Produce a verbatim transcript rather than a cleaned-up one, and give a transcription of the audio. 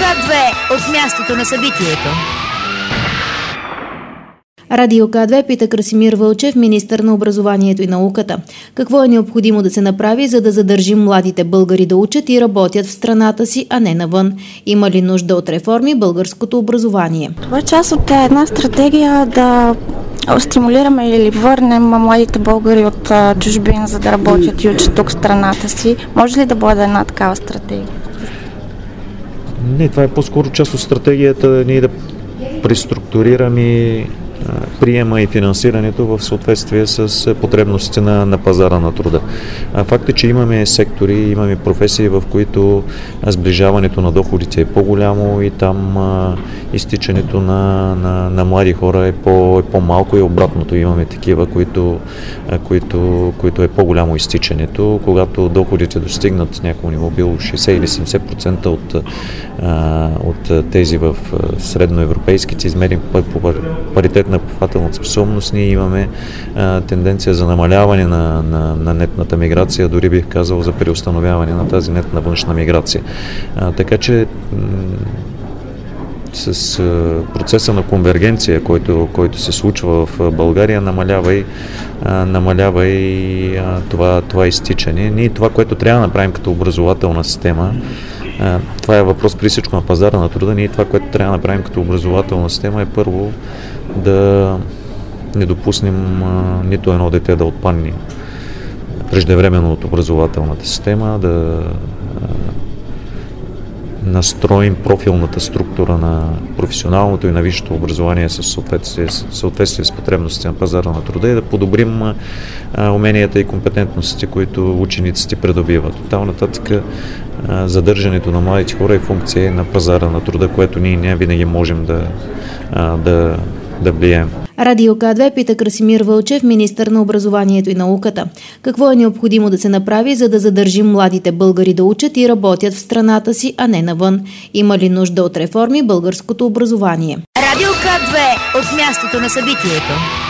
две от мястото на събитието. Радио К две пита Красимир Вълчев, министър на образованието и науката. Какво е необходимо да се направи, за да задържим младите българи да учат и работят в страната си, а не навън? Има ли нужда от реформи българското образование? Това е част от една стратегия да стимулираме или върнем младите българи от чужбина, за да работят и учат тук в страната си. Може ли да бъде една такава стратегия? Не, това е по-скоро част от стратегията ние да преструктурираме приема и финансирането в съответствие с потребностите на, на пазара на труда. А факт е, че имаме сектори, имаме професии, в които сближаването на доходите е по-голямо и там а, изтичането на, на, на млади хора е, по, е по-малко и обратното. Имаме такива, които, а, които, които е по-голямо изтичането. Когато доходите достигнат някакво ниво, било шейсет или седемдесет процента от, а, от тези в средноевропейските, измерим по паритет на покупателна способност, ние имаме а, тенденция за намаляване на, на, на нетната миграция, дори бих казал за преустановяване на тази нетна външна миграция. А, така че м- с а, процеса на конвергенция, който, който се случва в България, намалява и, а, намалява и а, това, това изтичане. Ние това, което трябва да направим като образователна система, а, това е въпрос при всичко на пазара на труда, ние това, което трябва да направим като образователна система е първо да не допуснем а, нито едно дете да отпадне преждевременно от образователната система, да а, настроим профилната структура на професионалното и на висшето образование с съответствие, съответствие с потребностите на пазара на труда и да подобрим а, уменията и компетентностите, които учениците придобиват. Оттам нататък а, задържането на младите хора е функция на пазара на труда, което ние не винаги можем да, а, да да влияем. Радио К две пита Красимир Вълчев, министър на образованието и науката. Какво е необходимо да се направи, за да задържим младите българи да учат и работят в страната си, а не навън? Има ли нужда от реформи българското образование? Радио К две от мястото на събитието.